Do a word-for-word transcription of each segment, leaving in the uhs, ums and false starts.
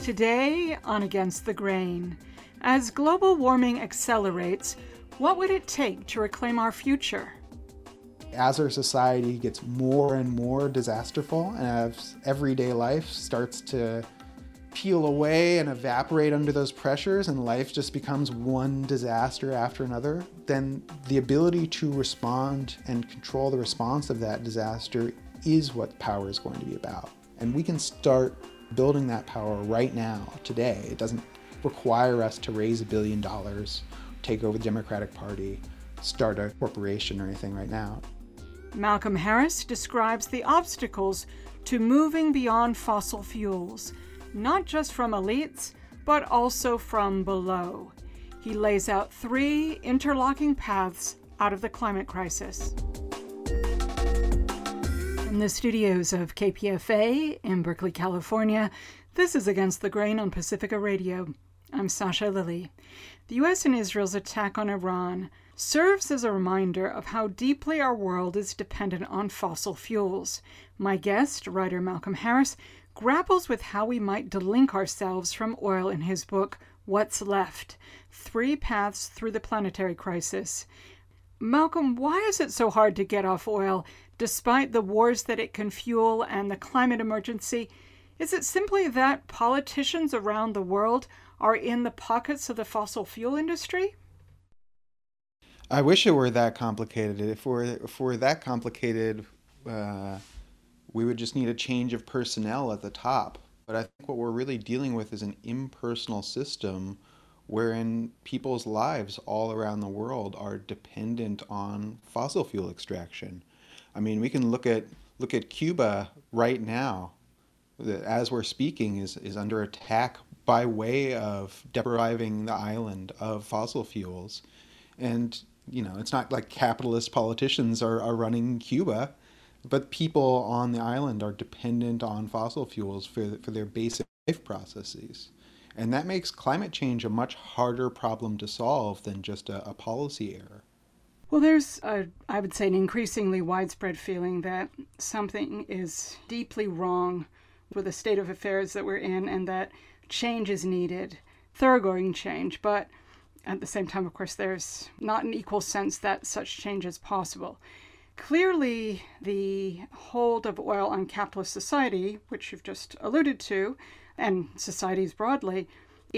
Today on Against the Grain, as global warming accelerates, what would it take to reclaim our future? As our society gets more and more disasterful, and as everyday life starts to peel away and evaporate under those pressures, and life just becomes one disaster after another, then the ability to respond and control the response of that disaster is what power is going to be about. And we can start building that power right now, today. It doesn't require us to raise a billion dollars, take over the Democratic Party, start a corporation or anything right now. Malcolm Harris describes the obstacles to moving beyond fossil fuels, not just from elites, but also from below. He lays out three interlocking paths out of the climate crisis. From the studios of K P F A in Berkeley, California, this is Against the Grain on Pacifica Radio. I'm Sasha Lilly. The U S and Israel's attack on Iran serves as a reminder of how deeply our world is dependent on fossil fuels. My guest, writer Malcolm Harris, grapples with how we might delink ourselves from oil in his book, What's Left? Three Paths Through the Planetary Crisis. Malcolm, why is it so hard to get off oil, despite the wars that it can fuel and the climate emergency? Is it simply that politicians around the world are in the pockets of the fossil fuel industry? I wish it were that complicated. If we're, if we're that complicated, uh, we would just need a change of personnel at the top. But I think what we're really dealing with is an impersonal system wherein people's lives all around the world are dependent on fossil fuel extraction. I mean, we can look at look at Cuba right now, that as we're speaking is, is under attack by way of depriving the island of fossil fuels. And, you know, it's not like capitalist politicians are, are running Cuba, but people on the island are dependent on fossil fuels for, for their basic life processes. And that makes climate change a much harder problem to solve than just a, a policy error. Well, there's, a, I would say, an increasingly widespread feeling that something is deeply wrong with the state of affairs that we're in and that change is needed, thoroughgoing change. But at the same time, of course, there's not an equal sense that such change is possible. Clearly, the hold of oil on capitalist society, which you've just alluded to, and societies broadly,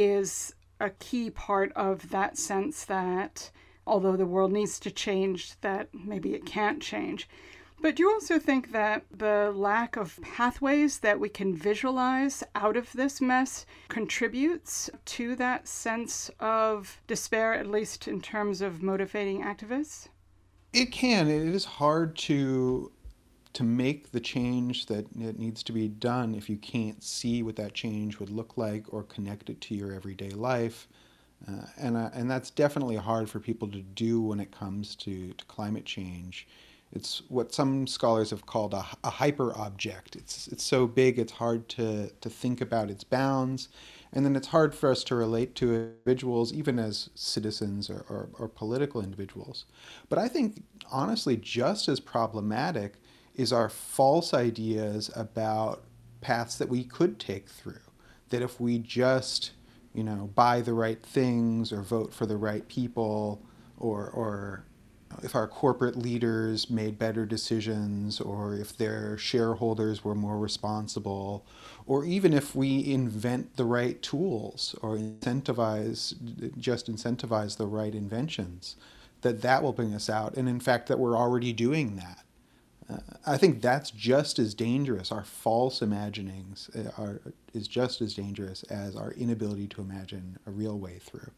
is a key part of that sense that although the world needs to change, that maybe it can't change. But do you also think that the lack of pathways that we can visualize out of this mess contributes to that sense of despair, at least in terms of motivating activists? It can. It is hard to to make the change that it needs to be done if you can't see what that change would look like or connect it to your everyday life. Uh, and uh, and that's definitely hard for people to do when it comes to, to climate change. It's what some scholars have called a, a hyper-object. It's it's so big it's hard to, to think about its bounds, and then it's hard for us to relate to individuals, even as citizens or, or, or political individuals. But I think, honestly, just as problematic is our false ideas about paths that we could take through. That if we just, you know, buy the right things or vote for the right people, or or if our corporate leaders made better decisions, or if their shareholders were more responsible, or even if we invent the right tools or incentivize, just incentivize the right inventions, that that will bring us out. And in fact, that we're already doing that. Uh, I think that's just as dangerous. Our false imaginings are, is just as dangerous as our inability to imagine a real way through.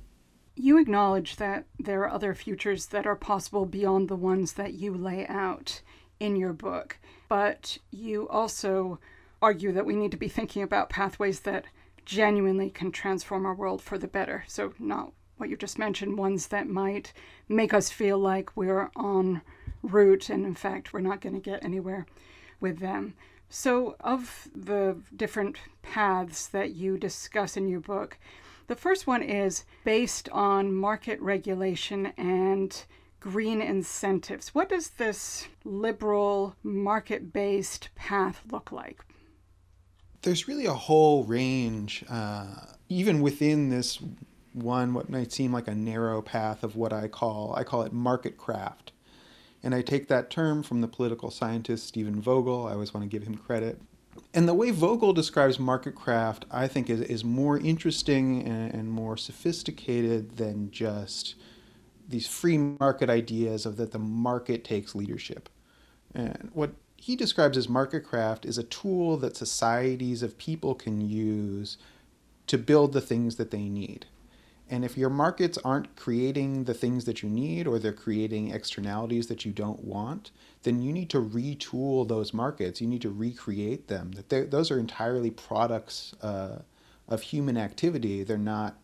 You acknowledge that there are other futures that are possible beyond the ones that you lay out in your book, but you also argue that we need to be thinking about pathways that genuinely can transform our world for the better. So not what you just mentioned, ones that might make us feel like we're on route, and in fact, we're not going to get anywhere with them. So of the different paths that you discuss in your book, the first one is based on market regulation and green incentives. What does this liberal, market-based path look like? There's really a whole range, uh, even within this one, what might seem like a narrow path of what I call, I call it market craft. And I take that term from the political scientist Stephen Vogel. I always want to give him credit. And the way Vogel describes market craft, I think, is, is more interesting and, and more sophisticated than just these free market ideas of that the market takes leadership. And what he describes as market craft is a tool that societies of people can use to build the things that they need. And if your markets aren't creating the things that you need, or they're creating externalities that you don't want, then you need to retool those markets. You need to recreate them. That those are entirely products uh, of human activity. They're not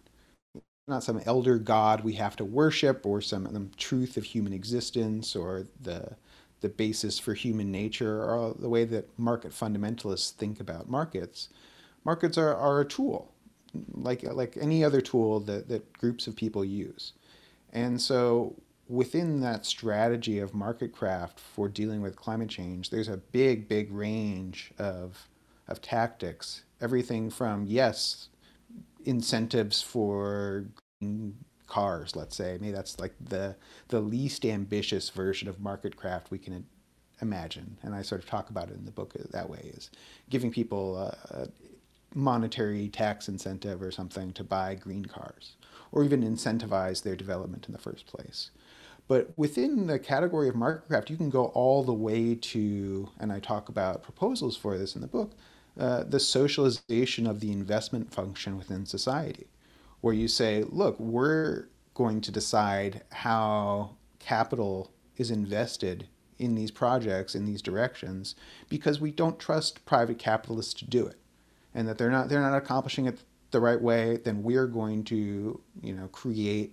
not some elder god we have to worship, or some, some truth of human existence, or the the basis for human nature, or the way that market fundamentalists think about markets. Markets are, are a tool, like like any other tool that, that groups of people use. And so within that strategy of market craft for dealing with climate change, there's a big, big range of, of tactics. Everything from, yes, incentives for green cars, let's say. Maybe that's like the the least ambitious version of market craft we can imagine. And I sort of talk about it in the book that way, is giving people a, a monetary tax incentive or something to buy green cars, or even incentivize their development in the first place. But within the category of market craft, you can go all the way to, and I talk about proposals for this in the book, uh, the socialization of the investment function within society, where you say, look, we're going to decide how capital is invested in these projects, in these directions, because we don't trust private capitalists to do it. And that they're not they're not accomplishing it the right way, then we're going to, you know, create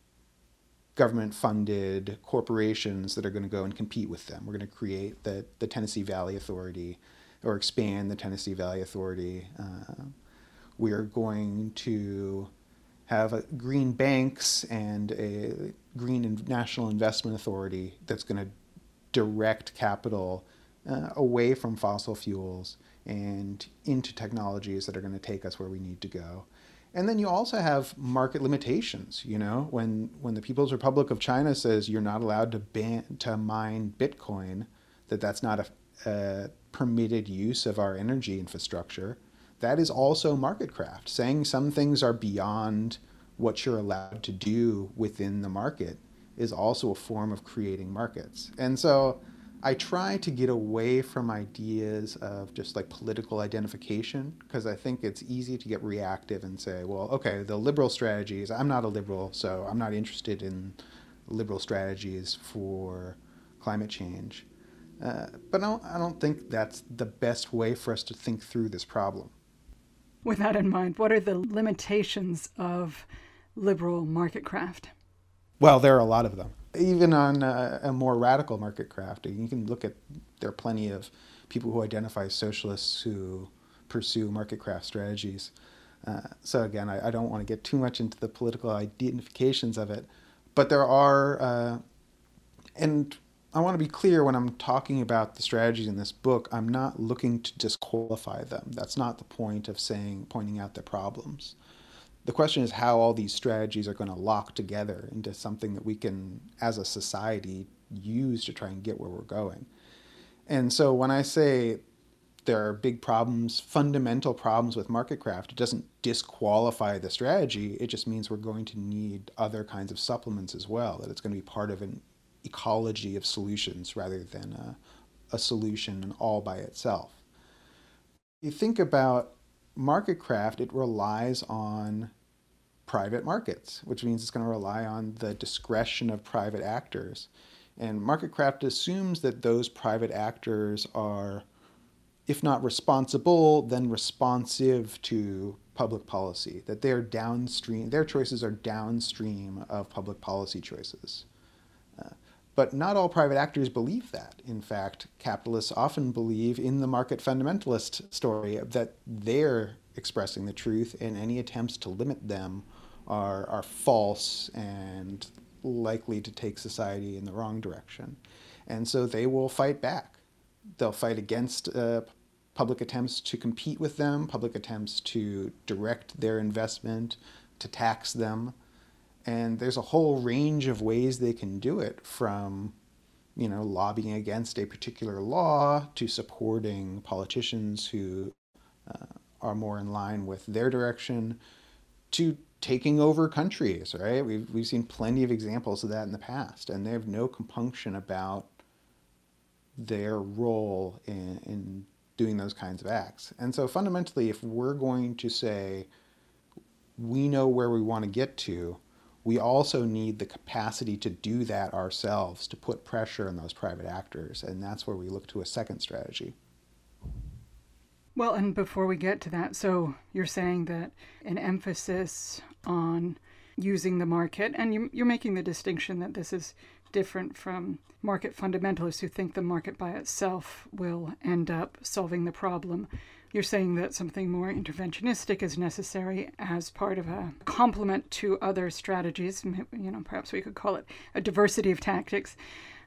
government-funded corporations that are going to go and compete with them. We're going to create the, the Tennessee Valley Authority, or expand the Tennessee Valley Authority. Uh, we're going to have a green banks and a green national investment authority that's going to direct capital uh, away from fossil fuels and into technologies that are going to take us where we need to go. And then you also have market limitations. You know, when when the People's Republic of China says you're not allowed to ban to mine Bitcoin, that that's not a, a permitted use of our energy infrastructure, that is also market craft. Saying some things are beyond what you're allowed to do within the market is also a form of creating markets. And so I try to get away from ideas of just like political identification, because I think it's easy to get reactive and say, well, okay, the liberal strategies, I'm not a liberal, so I'm not interested in liberal strategies for climate change. Uh, but I don't, I don't think that's the best way for us to think through this problem. With that in mind, what are the limitations of liberal market craft? Well, there are a lot of them. Even on a, a more radical market craft, you can look at, there are plenty of people who identify as socialists who pursue market craft strategies. Uh, so again, I, I don't want to get too much into the political identifications of it, but there are, uh, and I want to be clear when I'm talking about the strategies in this book, I'm not looking to disqualify them. That's not the point of saying, pointing out their problems. The question is how all these strategies are going to lock together into something that we can, as a society, use to try and get where we're going. And so when I say there are big problems, fundamental problems with market craft, it doesn't disqualify the strategy. It just means we're going to need other kinds of supplements as well, that it's going to be part of an ecology of solutions rather than a, a solution all by itself. You think about market craft, it relies on private markets, which means it's going to rely on the discretion of private actors. And market craft assumes that those private actors are, if not responsible, then responsive to public policy, that they're downstream, their choices are downstream of public policy choices. Uh, But not all private actors believe that. In fact, capitalists often believe in the market fundamentalist story that they're expressing the truth, and any attempts to limit them are, are false and likely to take society in the wrong direction. And so they will fight back. They'll fight against uh, public attempts to compete with them, public attempts to direct their investment, to tax them. And there's a whole range of ways they can do it, from, you know, lobbying against a particular law to supporting politicians who uh, are more in line with their direction, to taking over countries, right? We've, we've seen plenty of examples of that in the past, and they have no compunction about their role in, in doing those kinds of acts. And so fundamentally, if we're going to say we know where we want to get to, we also need the capacity to do that ourselves, to put pressure on those private actors. And that's where we look to a second strategy. Well, and before we get to that, so you're saying that an emphasis on using the market, and you, you're making the distinction that this is different from market fundamentalists who think the market by itself will end up solving the problem. You're saying that something more interventionistic is necessary as part of a complement to other strategies, you know, perhaps we could call it a diversity of tactics,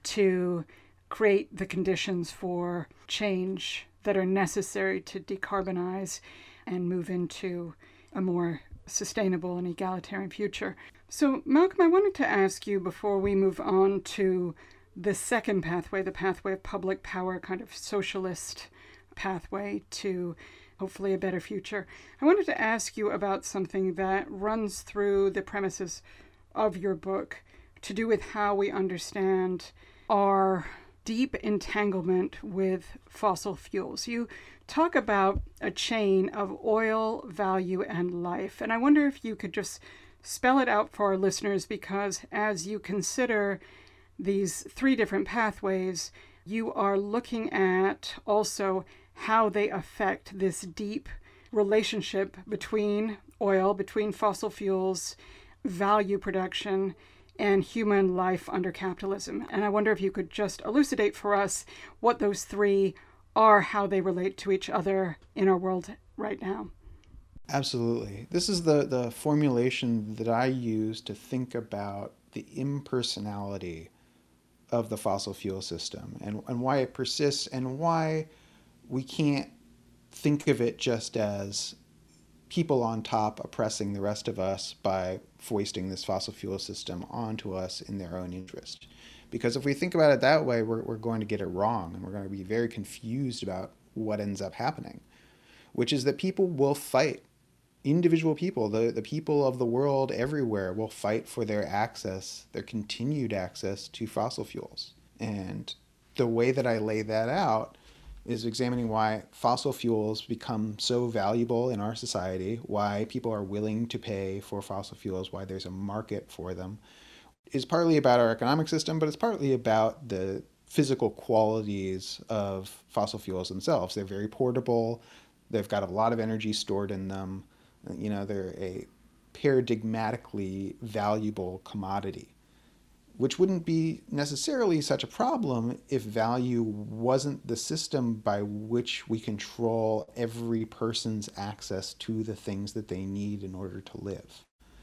to create the conditions for change that are necessary to decarbonize and move into a more sustainable and egalitarian future. So, Malcolm, I wanted to ask you, before we move on to the second pathway, the pathway of public power, kind of socialist pathway to hopefully a better future, I wanted to ask you about something that runs through the premises of your book, to do with how we understand our deep entanglement with fossil fuels. You talk about a chain of oil, value, and life. And I wonder if you could just spell it out for our listeners, because as you consider these three different pathways, you are looking at also how they affect this deep relationship between oil, between fossil fuels, value production, and human life under capitalism. And I wonder if you could just elucidate for us what those three are, how they relate to each other in our world right now. Absolutely. This is the, the formulation that I use to think about the impersonality of the fossil fuel system, and, and why it persists, and why we can't think of it just as people on top oppressing the rest of us by foisting this fossil fuel system onto us in their own interest. Because if we think about it that way, we're, we're going to get it wrong, and we're going to be very confused about what ends up happening, which is that people will fight. Individual people, the, the people of the world everywhere, will fight for their access, their continued access to fossil fuels. And the way that I lay that out is examining why fossil fuels become so valuable in our society, why people are willing to pay for fossil fuels, why there's a market for them, is partly about our economic system, but it's partly about the physical qualities of fossil fuels themselves. They're very portable. They've got a lot of energy stored in them. You know, they're a paradigmatically valuable commodity, which wouldn't be necessarily such a problem if value wasn't the system by which we control every person's access to the things that they need in order to live.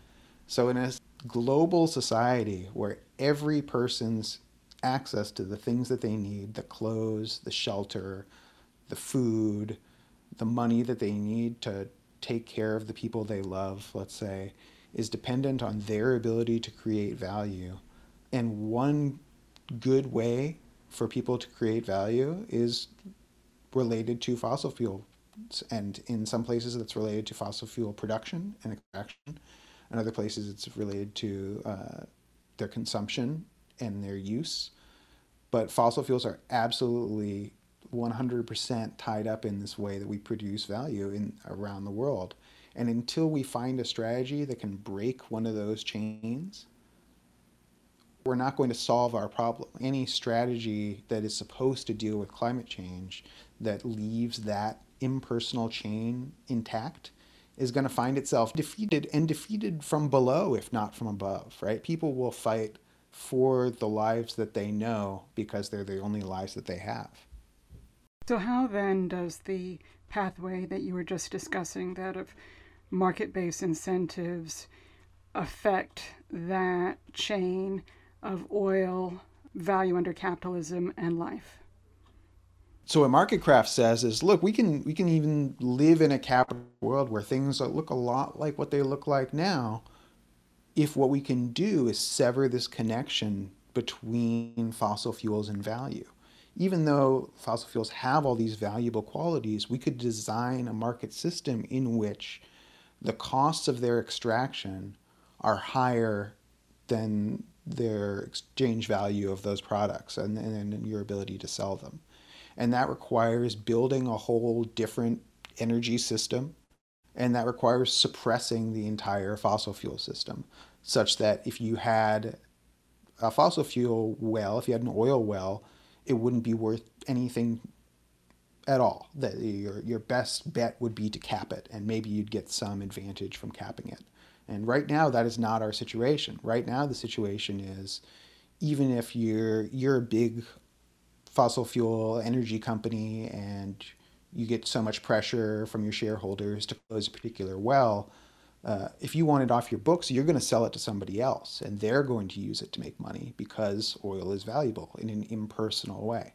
So in a global society where every person's access to the things that they need, the clothes, the shelter, the food, the money that they need to take care of the people they love, let's say, is dependent on their ability to create value. And one good way for people to create value is related to fossil fuels. And in some places it's related to fossil fuel production and extraction. In other places it's related to uh, their consumption and their use. But fossil fuels are absolutely one hundred percent tied up in this way that we produce value in around the world. And until we find a strategy that can break one of those chains, we're not going to solve our problem. Any strategy that is supposed to deal with climate change that leaves that impersonal chain intact is going to find itself defeated, and defeated from below, if not from above, right? People will fight for the lives that they know because they're the only lives that they have. So how then does the pathway that you were just discussing, that of market-based incentives, affect that chain of oil, value under capitalism, and life? So what MarketCraft says is, look, we can we can even live in a capital world where things look a lot like what they look like now, if what we can do is sever this connection between fossil fuels and value. Even though fossil fuels have all these valuable qualities, we could design a market system in which the costs of their extraction are higher than their exchange value of those products and, and your ability to sell them. And that requires building a whole different energy system, and that requires suppressing the entire fossil fuel system, such that if you had a fossil fuel well, if you had an oil well, it wouldn't be worth anything at all. That your your best bet would be to cap it, and maybe you'd get some advantage from capping it. And right now, that is not our situation. Right now, the situation is, even if you're you're a big fossil fuel energy company and you get so much pressure from your shareholders to close a particular well, uh, if you want it off your books, you're going to sell it to somebody else, and they're going to use it to make money because oil is valuable in an impersonal way.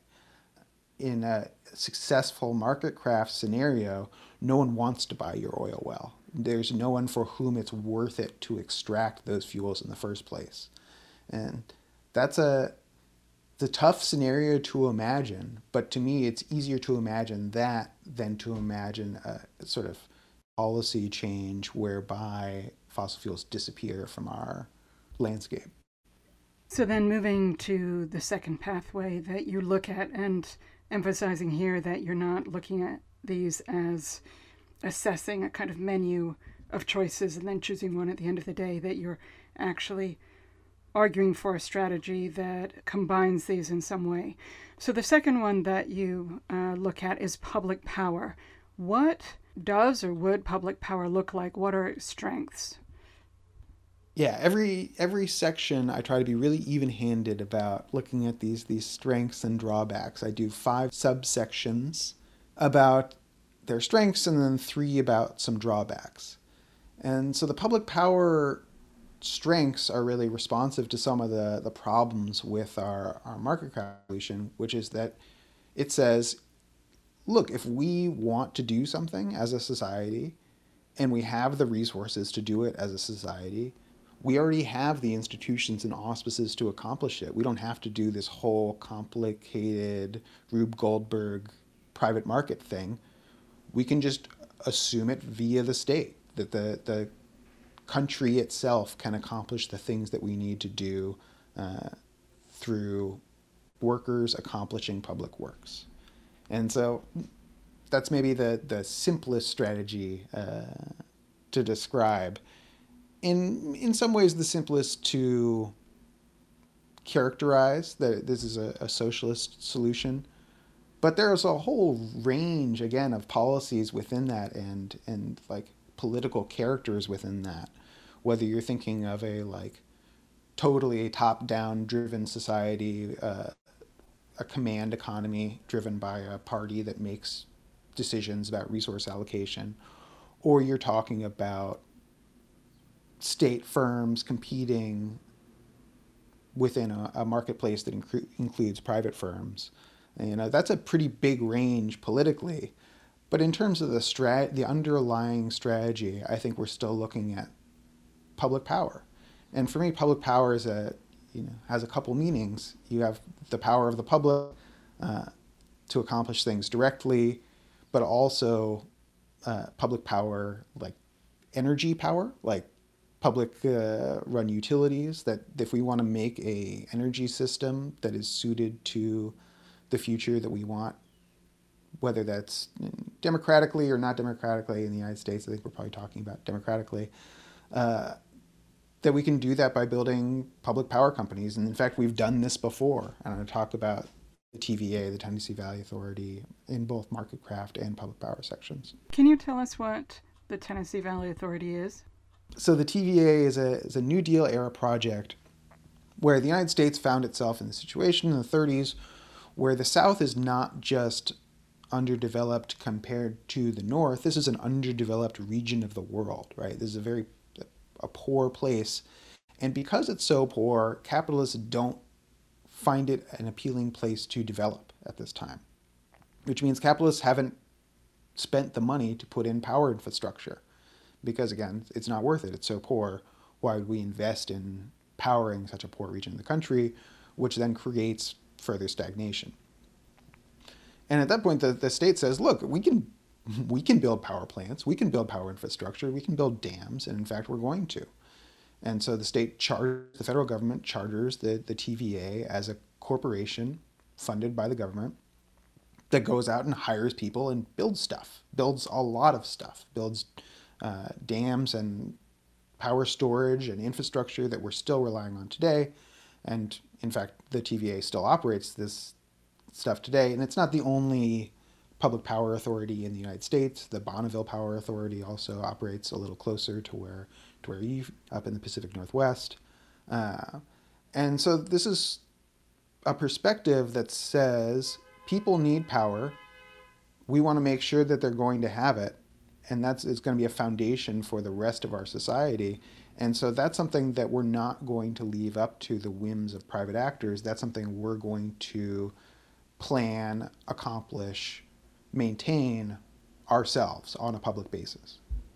In a successful MarketCraft scenario, no one wants to buy your oil well. There's no one for whom it's worth it to extract those fuels in the first place. And that's a the tough scenario to imagine, but to me it's easier to imagine that than to imagine a sort of policy change whereby fossil fuels disappear from our landscape. So then moving to the second pathway that you look at, and emphasizing here that you're not looking at these as assessing a kind of menu of choices and then choosing one at the end of the day, that you're actually arguing for a strategy that combines these in some way. So the second one that you uh, look at is public power. What does or would public power look like? What are its strengths? Yeah, every every section I try to be really even-handed about looking at these these strengths and drawbacks. I do five subsections about their strengths and then three about some drawbacks. And so the public power strengths are really responsive to some of the, the problems with our, our MarketCraft solution, which is that it says, look, if we want to do something as a society and we have the resources to do it as a society, we already have the institutions and auspices to accomplish it. We don't have to do this whole complicated Rube Goldberg private market thing. We can just assume it via the state, that the, the country itself can accomplish the things that we need to do uh, through workers accomplishing public works. And so that's maybe the, the simplest strategy uh, to describe. In, in some ways, the simplest to characterize that this is a, a socialist solution. But there's a whole range, again, of policies within that and, and like political characters within that. Whether you're thinking of a like totally top-down driven society, uh, a command economy driven by a party that makes decisions about resource allocation, or you're talking about state firms competing within a, a marketplace that inc- includes private firms. And, you know, that's a pretty big range politically. But in terms of the strat- the underlying strategy, I think we're still looking at public power. And for me, public power is a, you know, has a couple meanings. You have the power of the public uh, to accomplish things directly, but also uh, public power like energy power, like public uh, run utilities, that if we want to make a energy system that is suited to the future that we want, whether that's democratically or not democratically in the United States, I think we're probably talking about democratically, uh, that we can do that by building public power companies. And in fact, we've done this before. I'm going to talk about the T V A, the Tennessee Valley Authority, in both MarketCraft and public power sections. Can you tell us what the Tennessee Valley Authority is? So the T V A is a, is a New Deal era project where the United States found itself in the situation in the thirties where the South is not just underdeveloped compared to the North. This is an underdeveloped region of the world, right? This is a very a poor place. And because it's so poor, capitalists don't find it an appealing place to develop at this time. which means capitalists haven't spent the money to put in power infrastructure because, again, it's not worth it. It's so poor. Why would we invest in powering such a poor region of the country, which then creates further stagnation? And at that point, the, the state says, look, we can we can build power plants, we can build power infrastructure, we can build dams, and in fact, we're going to. And so the state charters, the federal government charters the, the T V A as a corporation funded by the government that goes out and hires people and builds stuff, builds a lot of stuff, builds uh, dams and power storage and infrastructure that we're still relying on today. And in fact, the T V A still operates this stuff today. And it's not the only public power authority in the United States. The Bonneville Power Authority also operates a little closer to where to where you up in the Pacific Northwest. Uh, and so this is a perspective that says people need power. We want to make sure that they're going to have it. And that's it's going to be a foundation for the rest of our society. And so that's something that we're not going to leave up to the whims of private actors. That's something we're going to plan, accomplish, maintain ourselves on a public basis.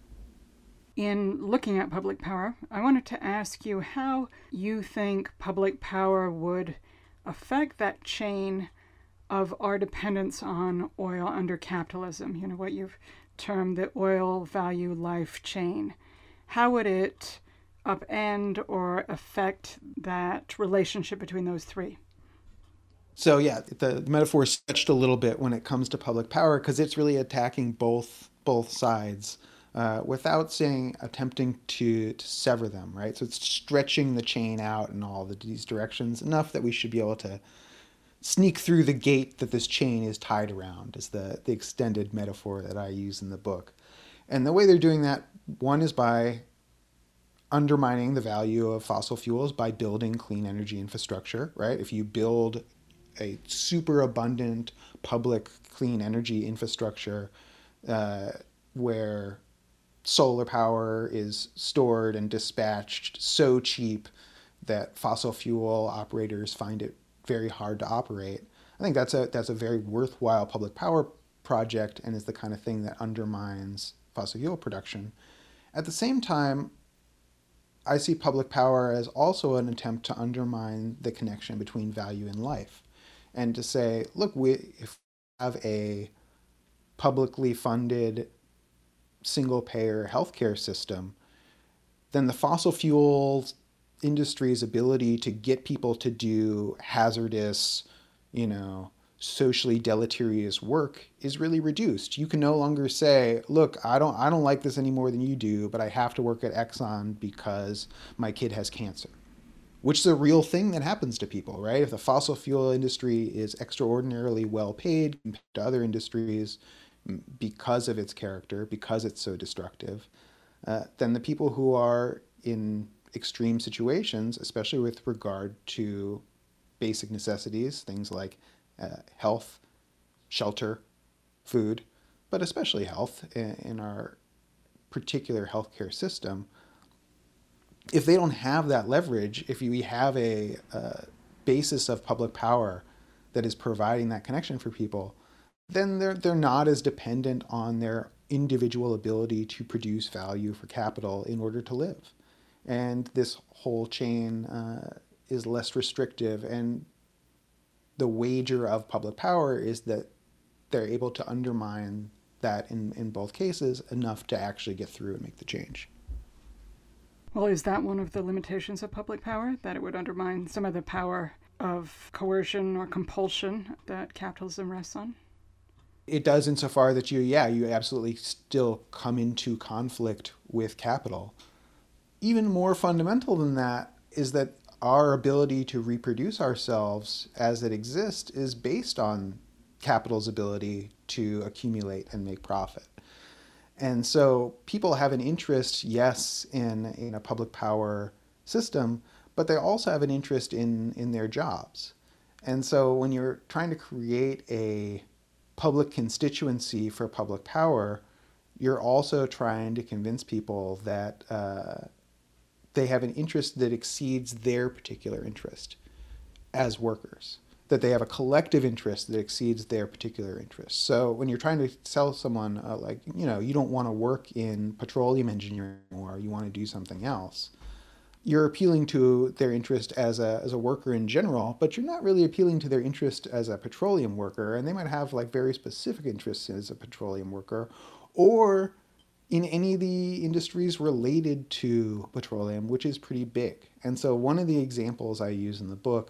In looking at public power, I wanted to ask you how you think public power would affect that chain of our dependence on oil under capitalism, you know, what you've termed the oil value life chain. How would it upend or affect that relationship between those three? So yeah, the metaphor is stretched a little bit when it comes to public power because it's really attacking both both sides uh, without saying attempting to, to sever them, right? So it's stretching the chain out in all of these directions enough that we should be able to sneak through the gate that this chain is tied around, is the, the extended metaphor that I use in the book. And the way they're doing that, one is by undermining the value of fossil fuels by building clean energy infrastructure, right? If you build a super abundant public clean energy infrastructure uh, where solar power is stored and dispatched so cheap that fossil fuel operators find it very hard to operate. I think that's a that's a very worthwhile public power project and is the kind of thing that undermines fossil fuel production. At the same time, I see public power as also an attempt to undermine the connection between value and life. And to say, look, we if we have a publicly funded single-payer healthcare system, then the fossil fuel industry's ability to get people to do hazardous, you know, socially deleterious work is really reduced. You can no longer say, look, I don't I don't like this any more than you do, but I have to work at Exxon because my kid has cancer. Which is a real thing that happens to people, right? If the fossil fuel industry is extraordinarily well paid compared to other industries because of its character, because it's so destructive, uh, then the people who are in extreme situations, especially with regard to basic necessities, things like uh, health, shelter, food, but especially health in, in our particular healthcare system, if they don't have that leverage, if we have a, a basis of public power that is providing that connection for people, then they're they're not as dependent on their individual ability to produce value for capital in order to live. And this whole chain uh, is less restrictive. And the wager of public power is that they're able to undermine that in, in both cases enough to actually get through and make the change. Well, is that one of the limitations of public power, that it would undermine some of the power of coercion or compulsion that capitalism rests on? It does insofar that you, yeah, you absolutely still come into conflict with capital. Even more fundamental than that is that our ability to reproduce ourselves as it exists is based on capital's ability to accumulate and make profit. And so people have an interest, yes, in, in a public power system, but they also have an interest in, in their jobs. And so when you're trying to create a public constituency for public power, you're also trying to convince people that uh, they have an interest that exceeds their particular interest as workers. that they have a collective interest that exceeds their particular interest. So when you're trying to sell someone, uh, like, you know, you don't want to work in petroleum engineering or you want to do something else, you're appealing to their interest as a, as a worker in general, but you're not really appealing to their interest as a petroleum worker. And they might have like very specific interests as a petroleum worker, or in any of the industries related to petroleum, which is pretty big. And so one of the examples I use in the book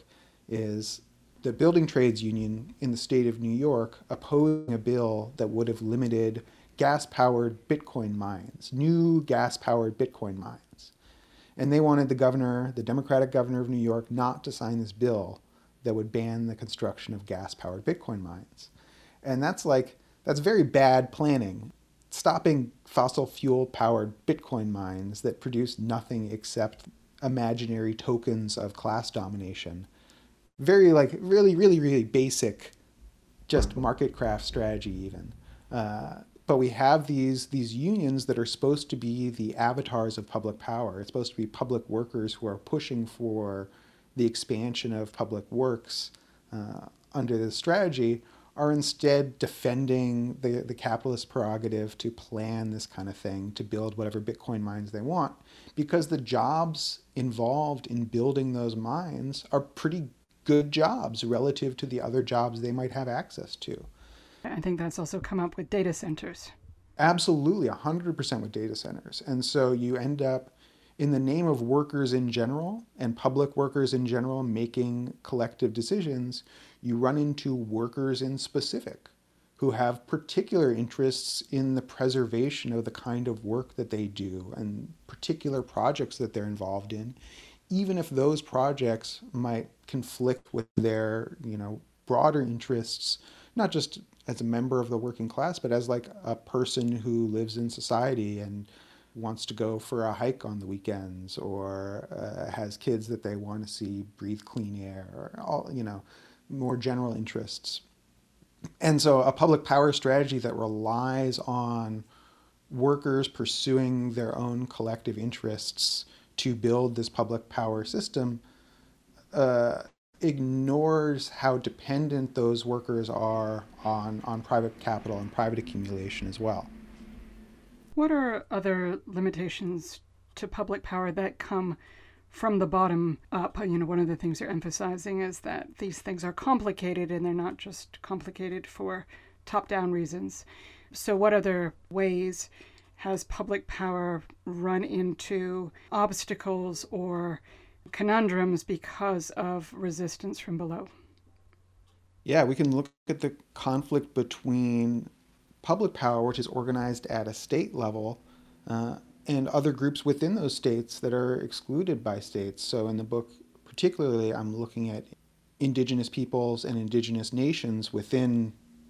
is the Building Trades Union in the state of New York opposing a bill that would have limited gas-powered Bitcoin mines, new gas-powered Bitcoin mines. And they wanted the governor, the Democratic governor of New York, not to sign this bill that would ban the construction of gas-powered Bitcoin mines. And that's like, that's very bad planning. Stopping fossil fuel-powered Bitcoin mines that produce nothing except imaginary tokens of class domination. Very like really, really, really basic, just market craft strategy even. Uh, but we have these these unions that are supposed to be the avatars of public power. It's supposed to be public workers who are pushing for the expansion of public works uh, under this strategy, are instead defending the, the capitalist prerogative to plan this kind of thing, to build whatever Bitcoin mines they want, because the jobs involved in building those mines are pretty good jobs relative to the other jobs they might have access to. I think that's also come up with data centers. Absolutely, one hundred percent with data centers. And so you end up, in the name of workers in general and public workers in general making collective decisions, you run into workers in specific who have particular interests in the preservation of the kind of work that they do and particular projects that they're involved in, even if those projects might conflict with their, you know, broader interests, not just as a member of the working class, but as like a person who lives in society and wants to go for a hike on the weekends, or uh, has kids that they want to see breathe clean air, or all, you know, more general interests. And so a public power strategy that relies on workers pursuing their own collective interests to build this public power system uh, ignores how dependent those workers are on, on private capital and private accumulation as well. What are other limitations to public power that come from the bottom up? You know, one of the things you're emphasizing is that these things are complicated, and they're not just complicated for top-down reasons. So what other ways has public power run into obstacles or conundrums because of resistance from below? Yeah, we can look at the conflict between public power, which is organized at a state level, uh, and other groups within those states that are excluded by states. So in the book, particularly, I'm looking at indigenous peoples and indigenous nations within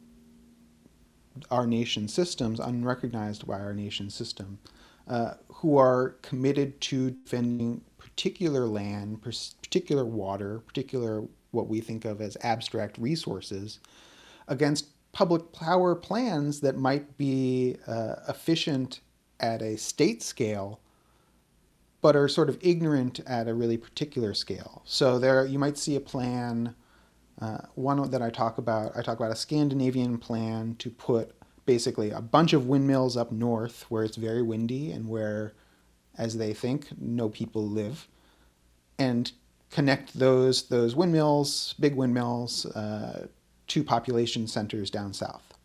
our nation systems, unrecognized by our nation system, uh, who are committed to defending particular land, particular water, particular what we think of as abstract resources, against public power plans that might be uh, efficient at a state scale, but are sort of ignorant at a really particular scale. So there, you might see a plan, uh, one that I talk about, I talk about a Scandinavian plan to put basically a bunch of windmills up north where it's very windy and where, as they think, no people live, and connect those, those windmills, big windmills, uh, to population centers down south.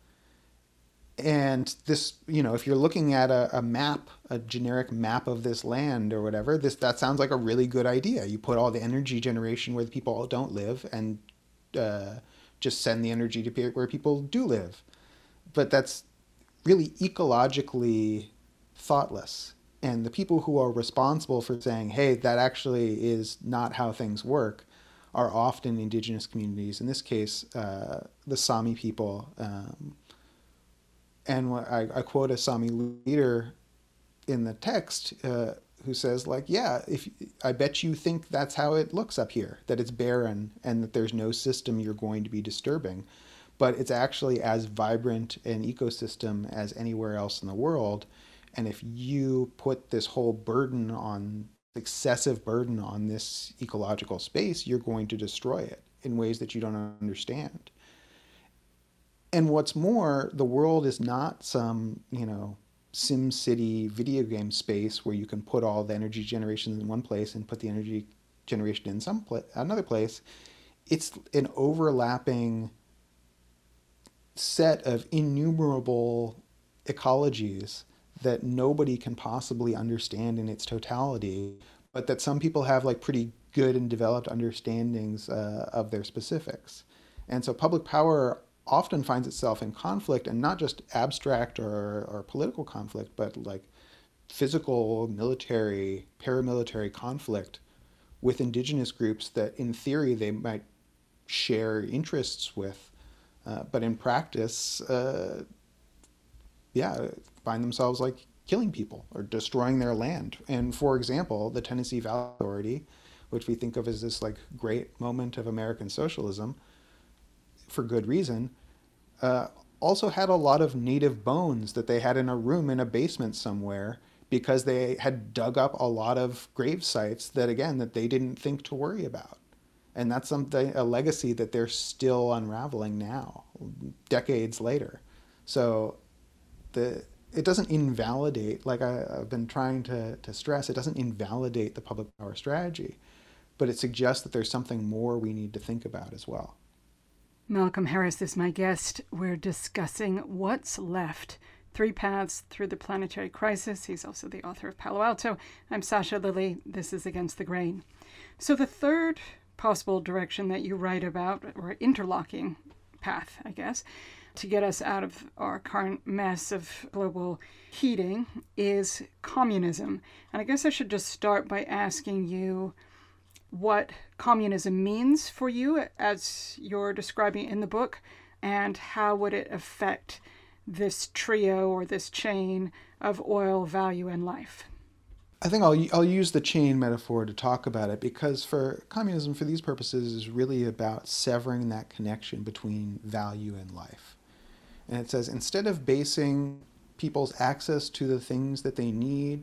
And this, you know, if you're looking at a, a map, a generic map of this land or whatever, this that sounds like a really good idea. You put all the energy generation where the people don't live, and uh, just send the energy to where people do live. But that's really ecologically thoughtless. And the people who are responsible for saying, hey, that actually is not how things work, are often indigenous communities. In this case, uh, the Sami people. Um, and I, I quote a Sami leader in the text uh, who says, like, yeah, if I bet you think that's how it looks up here, that it's barren and that there's no system you're going to be disturbing. But it's actually as vibrant an ecosystem as anywhere else in the world. And if you put this whole burden on excessive burden on this ecological space, you're going to destroy it. in ways that you don't understand. And what's more, the world is not some, you know, Sim City video game space where you can put all the energy generation in one place and put the energy generation in some pla- another place. It's an overlapping set of innumerable ecologies that nobody can possibly understand in its totality, but that some people have like pretty good and developed understandings uh, of their specifics. And so public power often finds itself in conflict, and not just abstract or, or political conflict, but like physical, military, paramilitary conflict with indigenous groups that in theory they might share interests with, uh, but in practice, uh, yeah, find themselves like killing people or destroying their land. And for example, the Tennessee Valley Authority, which we think of as this like great moment of American socialism, for good reason, uh, also had a lot of native bones that they had in a room in a basement somewhere because they had dug up a lot of grave sites that, again, that they didn't think to worry about. And that's something, a legacy that they're still unraveling now, decades later. So the it doesn't invalidate, like I, I've been trying to, to stress, it doesn't invalidate the public power strategy, but it suggests that there's something more we need to think about as well. Malcolm Harris is my guest. We're discussing What's Left, Three Paths Through the Planetary Crisis. He's also the author of Palo Alto. I'm Sasha Lilley. This is Against the Grain. So the third possible direction that you write about, or interlocking path, I guess, to get us out of our current mess of global heating is communism. And I guess I should just start by asking you what communism means for you as you're describing in the book, and how would it affect this trio or this chain of oil, value, and life? I think I'll, I'll use the chain metaphor to talk about it, because for communism, for these purposes, is really about severing that connection between value and life. And it says, instead of basing people's access to the things that they need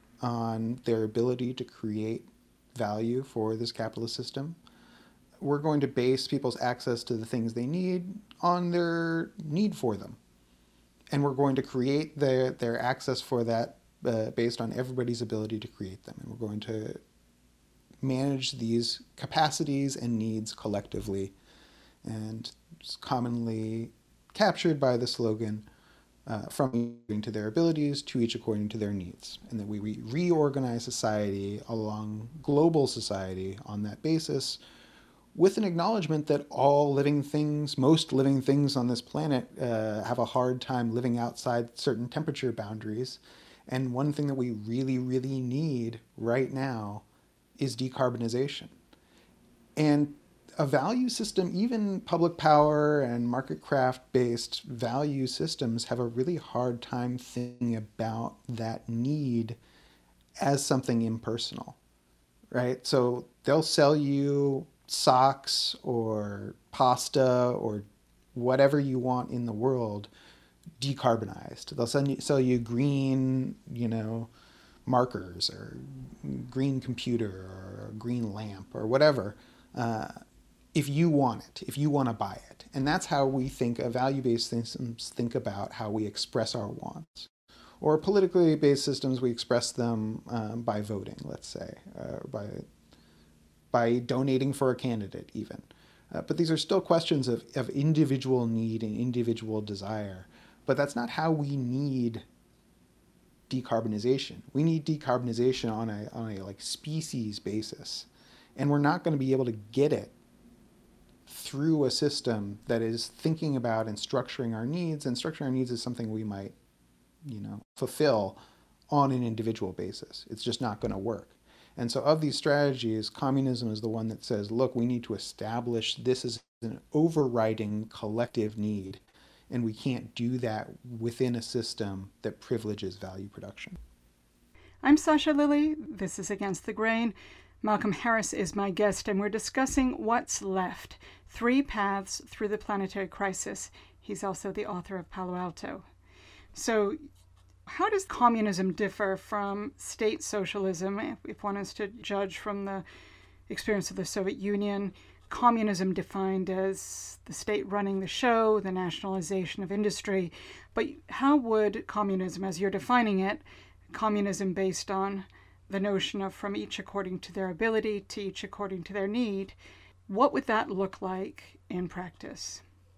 on their ability to create value for this capitalist system, we're going to base people's access to the things they need on their need for them. And we're going to create their, their access for that uh, based on everybody's ability to create them. And we're going to manage these capacities and needs collectively. And it's commonly captured by the slogan, Uh, from according to their abilities to each according to their needs, and that we re- reorganize society along global society on that basis, with an acknowledgement that all living things, most living things on this planet, uh, have a hard time living outside certain temperature boundaries. And one thing that we really, really need right now is decarbonization. And a value system, even public power and market craft-based value systems, have a really hard time thinking about that need as something impersonal, right? So they'll sell you socks or pasta or whatever you want in the world decarbonized. They'll sell you, sell you green, you know, markers or green computer or green lamp or whatever. Uh, if you want it, if you want to buy it. And that's how we think, uh, value-based systems think about how we express our wants. Or politically based systems, we express them um, by voting, let's say, uh, by, by donating for a candidate even. Uh, but these are still questions of, of individual need and individual desire. But that's not how we need decarbonization. We need decarbonization on a, on a like species basis. And we're not going to be able to get it through a system that is thinking about and structuring our needs, and structuring our needs is something we might, you know, fulfill on an individual basis. It's just not going to work. And so of these strategies, communism is the one that says, look, we need to establish this as an overriding collective need, and we can't do that within a system that privileges value production. I'm Sasha Lilley. This is Against the Grain. Malcolm Harris is my guest, and we're discussing What's Left, Three Paths Through the Planetary Crisis. He's also the author of Palo Alto. So how does communism differ from state socialism, if one is to judge from the experience of the Soviet Union? communism defined as the state running the show, the nationalization of industry. But how would communism, as you're defining it, communism based on the notion of from each according to their ability to each according to their need, what would that look like in practice?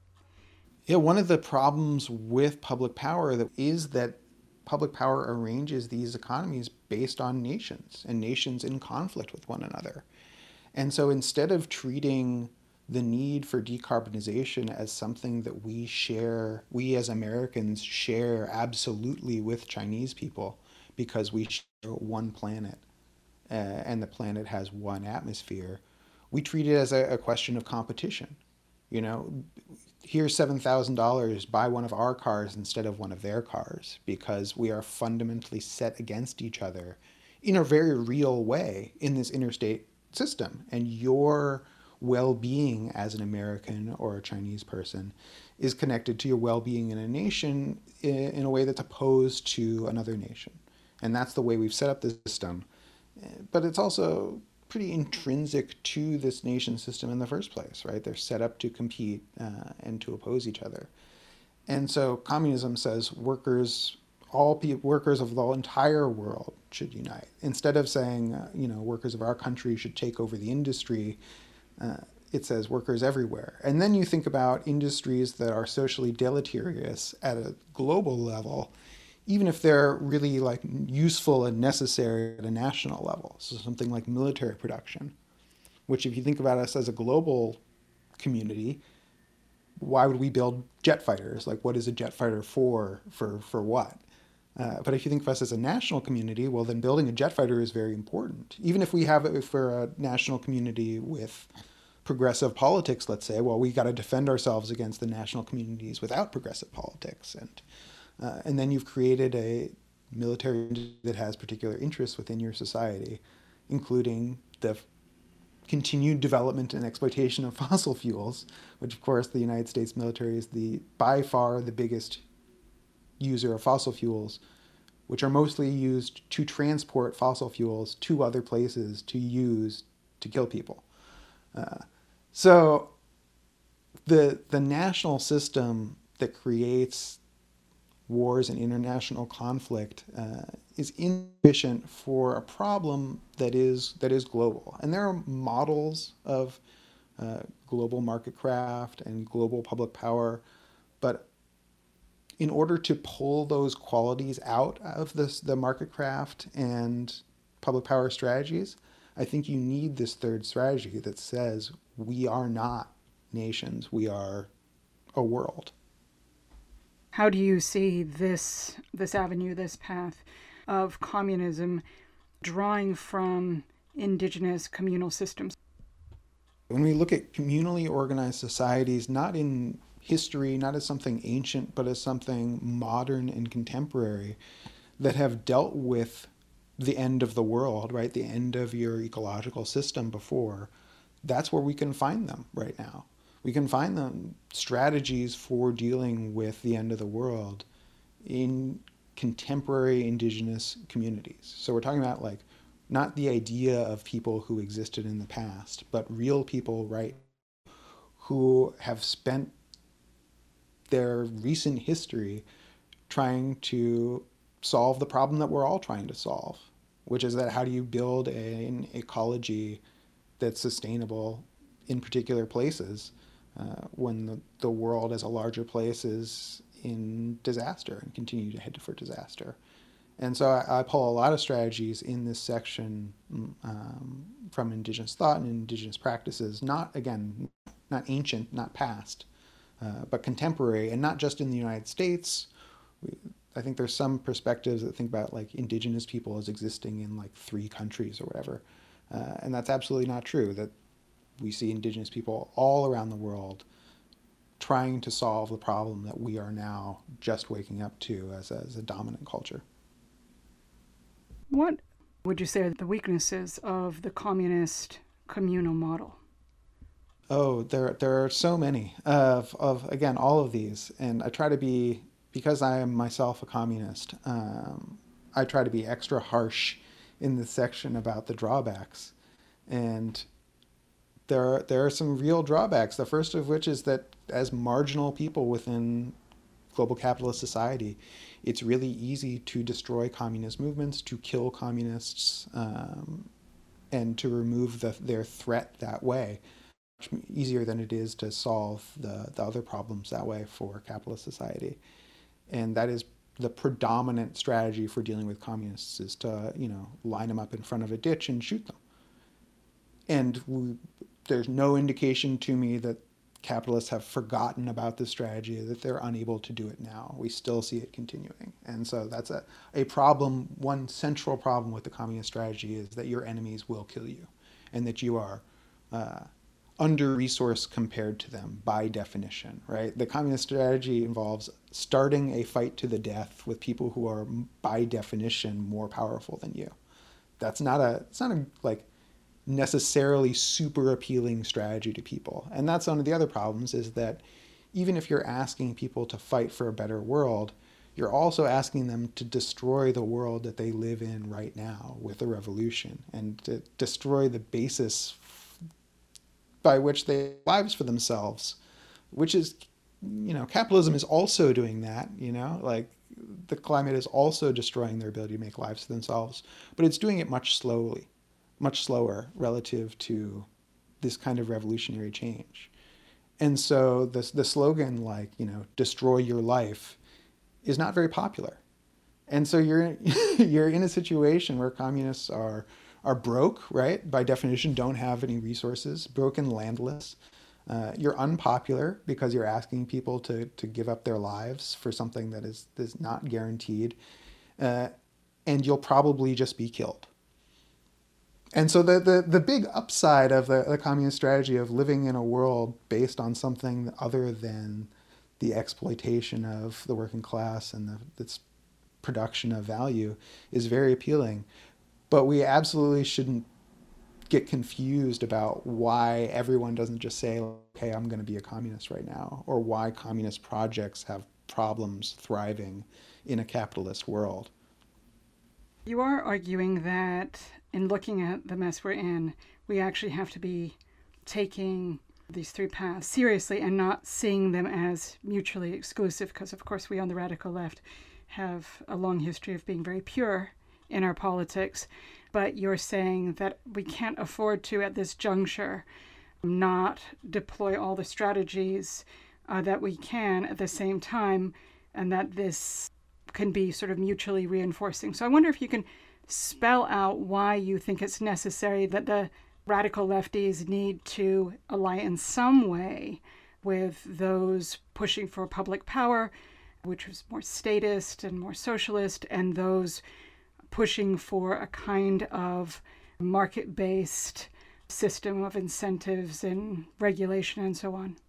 Yeah, one of the problems with public power that is that public power arranges these economies based on nations and nations in conflict with one another. And so instead of treating the need for decarbonization as something that we share, we as Americans share absolutely with Chinese people because we share one planet uh, and the planet has one atmosphere, we treat it as a, a question of competition. You know, here's seven thousand dollars, buy one of our cars instead of one of their cars, because we are fundamentally set against each other in a very real way in this interstate system. And your well-being as an American or a Chinese person is connected to your well-being in a nation in a way that's opposed to another nation. And that's the way we've set up the system. But it's also pretty intrinsic to this nation system in the first place, right? They're set up to compete uh, and to oppose each other. And so communism says workers, all pe- workers of the entire world should unite. Instead of saying, uh, you know, workers of our country should take over the industry, uh, it says workers everywhere. And then you think about industries that are socially deleterious at a global level, even if they're really like useful and necessary at a national level. So something like military production, which if you think about us as a global community, why would we build jet fighters? Like, what is a jet fighter for, for, for what? Uh, but if you think of us as a national community, well, then building a jet fighter is very important. Even if we have, if we're a national community with progressive politics, let's say, well, we got to defend ourselves against the national communities without progressive politics. And uh, and then you've created a military that has particular interests within your society, including the continued development and exploitation of fossil fuels, which of course the United States military is the by far the biggest user of fossil fuels, which are mostly used to transport fossil fuels to other places to use to kill people. Uh, so the the national system that creates wars and international conflict uh, is insufficient for a problem that is that is global. And there are models of uh, global market craft and global public power, but in order to pull those qualities out of this, the market craft and public power strategies, I think you need this third strategy that says we are not nations, we are a world. How do you see this this avenue, this path of communism drawing from indigenous communal systems? When we look at communally organized societies, not in history, not as something ancient, but as something modern and contemporary that have dealt with the end of the world, right? The end of your ecological system before, that's where we can find them right now. We can find them strategies for dealing with the end of the world in contemporary indigenous communities. So we're talking about like not the idea of people who existed in the past, but real people, right, who have spent their recent history trying to solve the problem that we're all trying to solve, which is that how do you build a, an ecology that's sustainable in particular places uh, when the, the world as a larger place is in disaster and continue to head for disaster. And so I, I pull a lot of strategies in this section um, from indigenous thought and indigenous practices, not, again, not ancient, not past, uh, but contemporary, and not just in the United States. We, I think there's some perspectives that think about like indigenous people as existing in like three countries or whatever. Uh, and that's absolutely not true, that we see indigenous people all around the world trying to solve the problem that we are now just waking up to as a, as a dominant culture. What would you say are the weaknesses of the communist communal model? Oh, there there are so many of, of again, all of these. And I try to be, because I am myself a communist, um, I try to be extra harsh in this section about the drawbacks. And there are, there are some real drawbacks. The first of which is that as marginal people within global capitalist society, it's really easy to destroy communist movements, to kill communists, um, and to remove the, their threat that way. Much easier than it is to solve the, the other problems that way for capitalist society. And that is the predominant strategy for dealing with communists, is to, you know, line them up in front of a ditch and shoot them. And we, there's no indication to me that capitalists have forgotten about this strategy, that they're unable to do it now. We still see it continuing. And so that's a, a problem. One central problem with the communist strategy is that your enemies will kill you, and that you are uh, under-resourced compared to them by definition, right? The communist strategy involves starting a fight to the death with people who are by definition more powerful than you. That's not a, it's not a, like, necessarily super appealing strategy to people. And that's one of the other problems, is that even if you're asking people to fight for a better world, you're also asking them to destroy the world that they live in right now with a revolution, and to destroy the basis by which they live lives for themselves, which is, you know, capitalism is also doing that, you know, like the climate is also destroying their ability to make lives for themselves, but it's doing it much slowly. much slower relative to this kind of revolutionary change. And so the, the slogan, like, you know, destroy your life, is not very popular. And so you're, you're in a situation where communists are, are broke, right? By definition, don't have any resources, broke and landless. Uh, you're unpopular because you're asking people to, to give up their lives for something that is, is not guaranteed. Uh, and you'll probably just be killed. And so the, the, the big upside of the, the communist strategy of living in a world based on something other than the exploitation of the working class and the, its production of value is very appealing. But we absolutely shouldn't get confused about why everyone doesn't just say, okay, I'm going to be a communist right now, or why communist projects have problems thriving in a capitalist world. You are arguing that in looking at the mess we're in, we actually have to be taking these three paths seriously and not seeing them as mutually exclusive, because, of course, we on the radical left have a long history of being very pure in our politics. But you're saying that we can't afford to, at this juncture, not deploy all the strategies uh, that we can at the same time, and that this can be sort of mutually reinforcing. So I wonder if you can spell out why you think it's necessary that the radical lefties need to ally in some way with those pushing for public power, which is more statist and more socialist, and those pushing for a kind of market-based system of incentives and regulation and so on.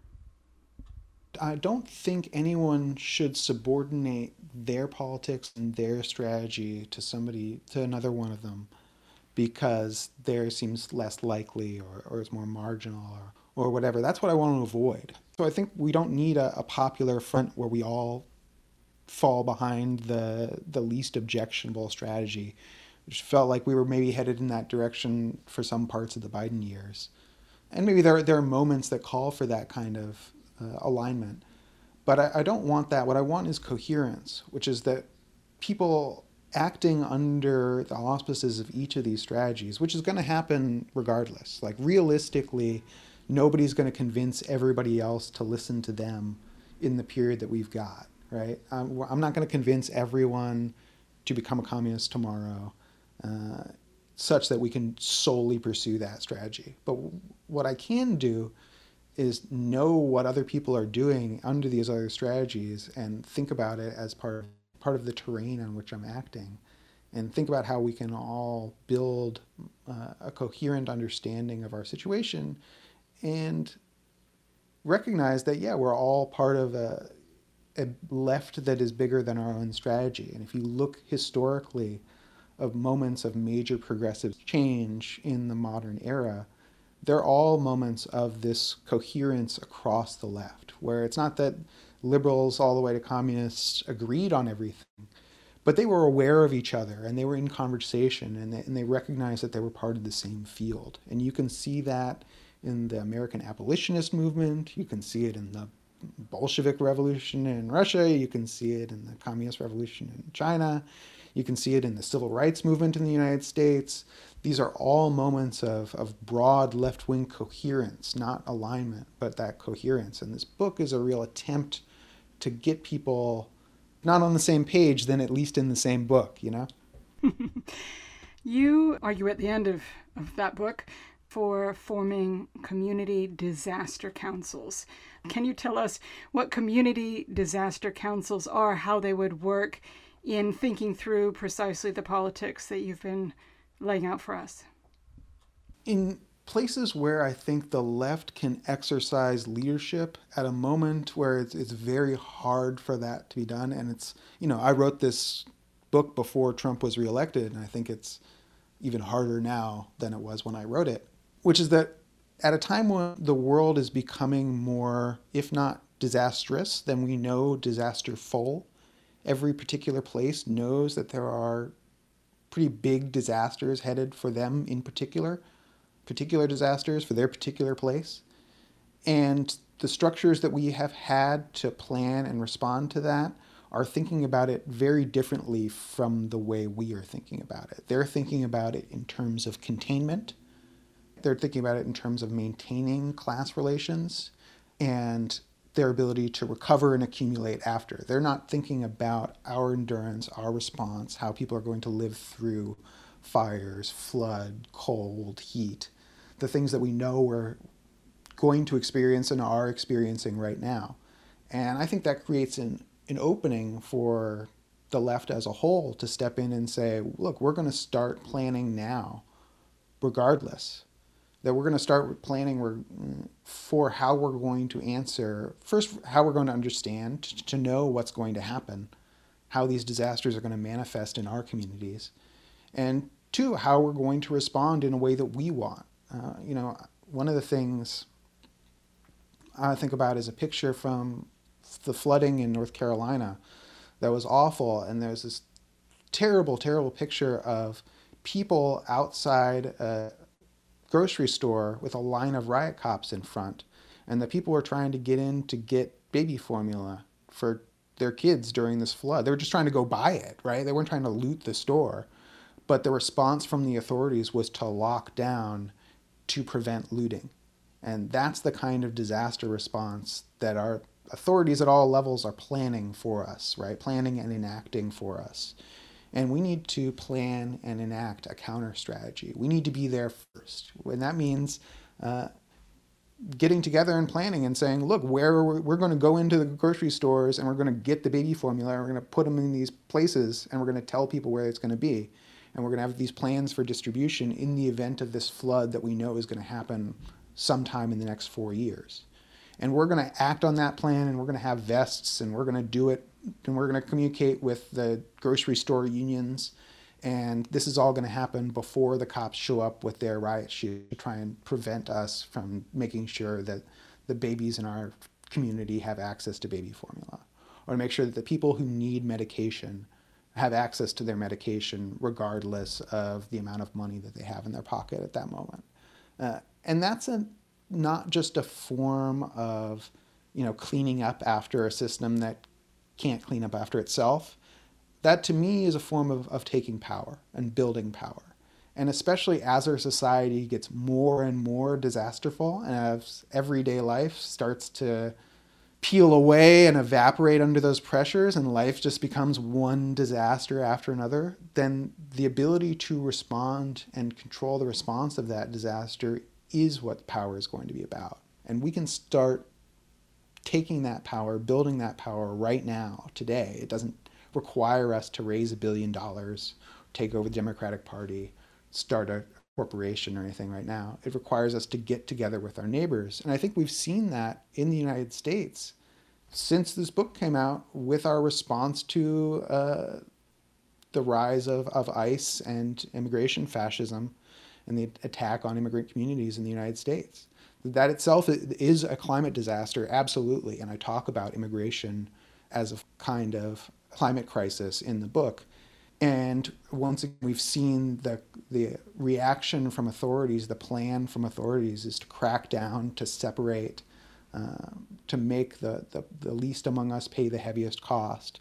I don't think anyone should subordinate their politics and their strategy to somebody, to another one of them, because theirs seems less likely or, or is more marginal or, or whatever. That's what I want to avoid. So I think we don't need a, a popular front where we all fall behind the the least objectionable strategy, which felt like we were maybe headed in that direction for some parts of the Biden years. And maybe there, there are moments that call for that kind of uh, alignment. But I, I don't want that. What I want is coherence, which is that people acting under the auspices of each of these strategies, which is going to happen regardless. Like, realistically, nobody's going to convince everybody else to listen to them in the period that we've got, right? Um, I'm not going to convince everyone to become a communist tomorrow, uh, such that we can solely pursue that strategy. But w- what I can do is know what other people are doing under these other strategies and think about it as part of, part of the terrain on which I'm acting, and think about how we can all build uh, a coherent understanding of our situation, and recognize that, yeah, we're all part of a, a left that is bigger than our own strategy. And if you look historically of moments of major progressive change in the modern era, they're all moments of this coherence across the left, where it's not that liberals all the way to communists agreed on everything, but they were aware of each other and they were in conversation, and they, and they recognized that they were part of the same field. And you can see that in the American abolitionist movement. You can see it in the Bolshevik Revolution in Russia. You can see it in the Communist Revolution in China. You can see it in the Civil Rights Movement in the United States. These are all moments of, of broad left-wing coherence, not alignment, but that coherence. And this book is a real attempt to get people not on the same page, then at least in the same book, you know? You argue at the end of, of that book for forming community disaster councils. Can you tell us what community disaster councils are, how they would work in thinking through precisely the politics that you've been laying out for us? In places where I think the left can exercise leadership at a moment where it's, it's very hard for that to be done. And it's, you know, I wrote this book before Trump was reelected, and I think it's even harder now than it was when I wrote it, which is that at a time when the world is becoming more, if not disastrous, then we know disasterful. Every particular place knows that there are pretty big disasters headed for them in particular, particular disasters for their particular place. And the structures that we have had to plan and respond to that are thinking about it very differently from the way we are thinking about it. They're thinking about it in terms of containment. They're thinking about it in terms of maintaining class relations and their ability to recover and accumulate after. They're not thinking about our endurance, our response, how people are going to live through fires, flood, cold, heat, the things that we know we're going to experience and are experiencing right now. And I think that creates an, an opening for the left as a whole to step in and say, look, we're going to start planning now, regardless. That we're going to start planning for how we're going to answer, first, how we're going to understand, to know what's going to happen, how these disasters are going to manifest in our communities, and two, how we're going to respond in a way that we want. Uh, you know, one of the things I think about is a picture from the flooding in North Carolina that was awful, and there's this terrible, terrible picture of people outside a grocery store with a line of riot cops in front, and the people were trying to get in to get baby formula for their kids during this flood. They were just trying to go buy it, right? They weren't trying to loot the store, but the response from the authorities was to lock down to prevent looting. And that's the kind of disaster response that our authorities at all levels are planning for us, right? Planning and enacting for us. And we need to plan and enact a counter strategy. We need to be there first. And that means uh, getting together and planning and saying, look, where we're, we're going to go into the grocery stores and we're going to get the baby formula. And we're going to put them in these places and we're going to tell people where it's going to be. And we're going to have these plans for distribution in the event of this flood that we know is going to happen sometime in the next four years. And we're going to act on that plan, and we're going to have vests, and we're going to do it, and we're going to communicate with the grocery store unions. And this is all going to happen before the cops show up with their riot shield to try and prevent us from making sure that the babies in our community have access to baby formula, or to make sure that the people who need medication have access to their medication regardless of the amount of money that they have in their pocket at that moment. Uh, and that's a, not just a form of, you know, cleaning up after a system that can't clean up after itself. That to me is a form of, of taking power and building power. And especially as our society gets more and more disasterful and as everyday life starts to peel away and evaporate under those pressures and life just becomes one disaster after another, then the ability to respond and control the response of that disaster is what power is going to be about. And we can start taking that power, building that power right now, today. It doesn't require us to raise a billion dollars, take over the Democratic Party, start a corporation or anything right now. It requires us to get together with our neighbors. And I think we've seen that in the United States since this book came out with our response to uh, the rise of, of ICE and immigration fascism and the attack on immigrant communities in the United States. That itself is a climate disaster, absolutely. And I talk about immigration as a kind of climate crisis in the book. And once again, we've seen the the reaction from authorities, the plan from authorities is to crack down, to separate, uh, to make the, the, the least among us pay the heaviest cost.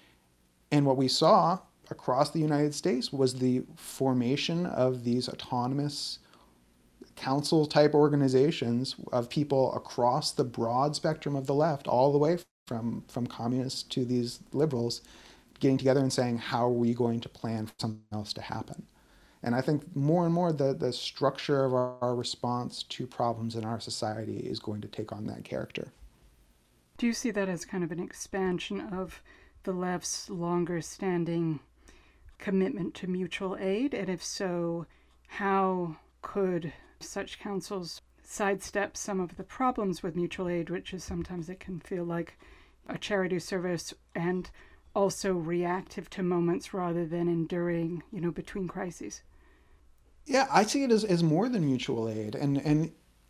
And what we saw across the United States was the formation of these autonomous council-type organizations of people across the broad spectrum of the left, all the way from, from communists to these liberals, getting together and saying, how are we going to plan for something else to happen? And I think more and more the, the structure of our, our response to problems in our society is going to take on that character. Do you see that as kind of an expansion of the left's longer-standing commitment to mutual aid? And if so, how could such councils sidestep some of the problems with mutual aid, which is sometimes it can feel like a charity service and also reactive to moments rather than enduring, you know, between crises? Yeah, I see it as, as more than mutual aid, and, and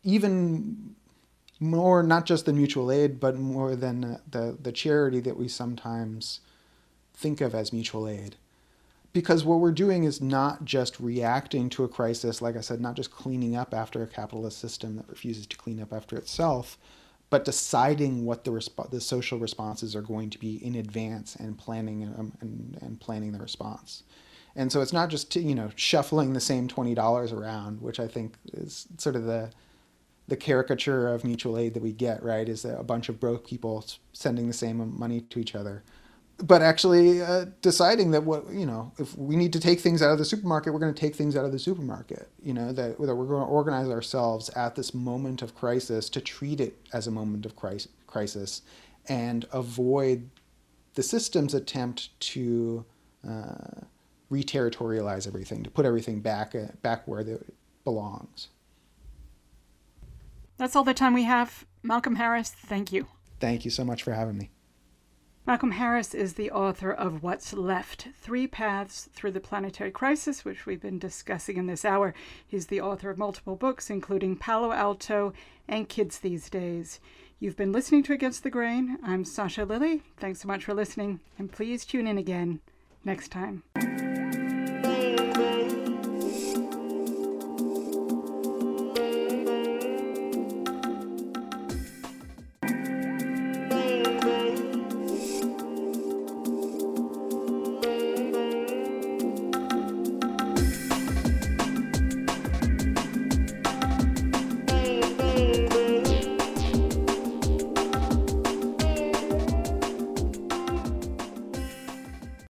even more, not just than mutual aid, but more than the, the charity that we sometimes think of as mutual aid. Because what we're doing is not just reacting to a crisis, like I said, not just cleaning up after a capitalist system that refuses to clean up after itself, but deciding what the resp- the social responses are going to be in advance and planning um, and, and planning the response. And so it's not just, you know, shuffling the same twenty dollars around, which I think is sort of the the caricature of mutual aid that we get, right, is a bunch of broke people sending the same money to each other. But actually uh, deciding that, what you know, if we need to take things out of the supermarket, we're going to take things out of the supermarket. You know, that, that we're going to organize ourselves at this moment of crisis to treat it as a moment of cris- crisis and avoid the system's attempt to uh, re-territorialize everything, to put everything back uh, back where it belongs. That's all the time we have. Malcolm Harris, thank you. Thank you so much for having me. Malcolm Harris is the author of What's Left? Three Paths Through the Planetary Crisis, which we've been discussing in this hour. He's the author of multiple books, including Palo Alto and Kids These Days. You've been listening to Against the Grain. I'm Sasha Lilley. Thanks so much for listening, and please tune in again next time.